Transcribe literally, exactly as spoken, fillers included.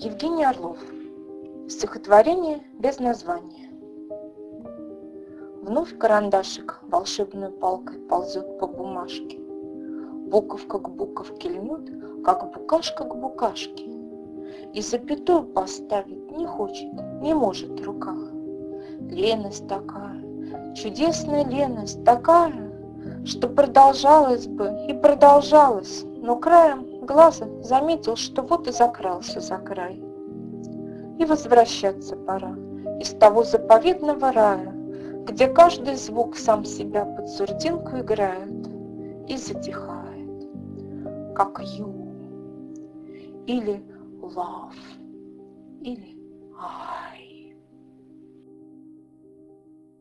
Евгений Орлов. Стихотворение без названия. Вновь карандашик волшебной палкой ползет по бумажке. Буковка к буковке льнет, как букашка к букашке. И запятую поставить не хочет, не может рука. Леность такая, чудесная леность такая, что продолжалась бы и продолжалась, но краем глаза заметил, что вот и закрался за край. И возвращаться пора из того заповедного рая, где каждый звук сам себя под сурдинку играет и затихает, как ю, или love, или I.